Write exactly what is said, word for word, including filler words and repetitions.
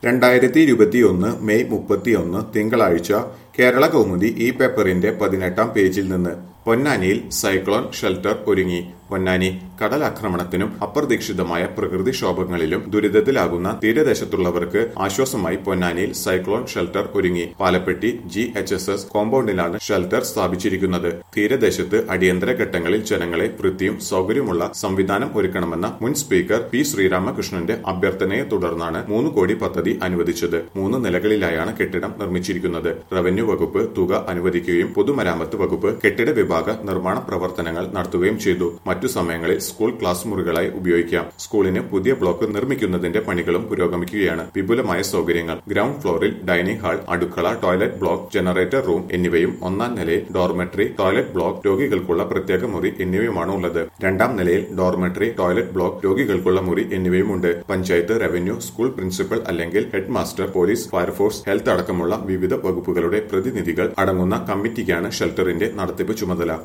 രണ്ടായിരത്തി ഇരുപത്തിയൊന്ന് മെയ് മുപ്പത്തിയൊന്ന് തിങ്കളാഴ്ച കേരള കൗമുദി ഈ പേപ്പറിന്റെ പതിനെട്ടാം പേജിൽ നിന്ന് പൊന്നാനിയിൽ സൈക്ലോൺ ഷെൽട്ടർ ഒരുങ്ങി. പൊന്നാനി കടലാക്രമണത്തിനും അപ്രതീക്ഷിതമായ പ്രകൃതിക്ഷോഭങ്ങളിലും ദുരിതത്തിലാകുന്ന തീരദേശത്തുള്ളവർക്ക് ആശ്വാസമായി പൊന്നാനിയിൽ സൈക്ലോൺ ഷെൽട്ടർ ഒരുങ്ങി. Palappetti G H S S കോമ്പൗണ്ടിലാണ് ഷെൽട്ടർ സ്ഥാപിച്ചിരിക്കുന്നത്. തീരദേശത്ത് അടിയന്തര ഘട്ടങ്ങളിൽ ജനങ്ങളെ വൃത്തിയും സൗകര്യമുള്ള സംവിധാനം ഒരുക്കണമെന്ന മുൻ സ്പീക്കർ പി ശ്രീരാമകൃഷ്ണന്റെ അഭ്യർത്ഥനയെ തുടർന്നാണ് മൂന്ന് കോടി പദ്ധതി അനുവദിച്ചത്. മൂന്ന് നിലകളിലായാണ് കെട്ടിടം നിർമ്മിച്ചിരിക്കുന്നത്. റവന്യൂ വകുപ്പ് തുക അനുവദിക്കുകയും പൊതുമരാമത്ത് വകുപ്പ് കെട്ടിട വിഭാഗ നിർമ്മാണ പ്രവർത്തനങ്ങൾ നടത്തുകയും ചെയ്തു. മറ്റു സമയങ്ങളിൽ സ്കൂൾ ക്ലാസ് മുറികളായി ഉപയോഗിക്കാം. സ്കൂളിന് പുതിയ ബ്ലോക്ക് നിർമ്മിക്കുന്നതിന്റെ പണികളും പുരോഗമിക്കുകയാണ്. വിപുലമായ സൗകര്യങ്ങൾ ഗ്രൗണ്ട് ഫ്ലോറിൽ ഡൈനിംഗ് ഹാൾ, അടുക്കള, ടോയ്ലറ്റ് ബ്ലോക്ക്, ജനറേറ്റർ റൂം എന്നിവയും ഒന്നാം നിലയിൽ ഡോർമെട്രി, ടോയ്ലറ്റ് ബ്ലോക്ക്, രോഗികൾക്കുള്ള പ്രത്യേക മുറി എന്നിവയുമാണ് ഉള്ളത്. രണ്ടാം നിലയിൽ ഡോർമെട്രി, ടോയ്ലറ്റ് ബ്ലോക്ക്, രോഗികൾക്കുള്ള മുറി എന്നിവയുമുണ്ട്. പഞ്ചായത്ത്, റവന്യൂ, സ്കൂൾ പ്രിൻസിപ്പൽ അല്ലെങ്കിൽ headmaster, police, fire force, health അടക്കമുള്ള വിവിധ വകുപ്പുകളുടെ പ്രതിനിധികൾ അടങ്ങുന്ന കമ്മിറ്റിക്കാണ് ഷെൽട്ടറിന്റെ നടത്തിപ്പ് ചുമതല.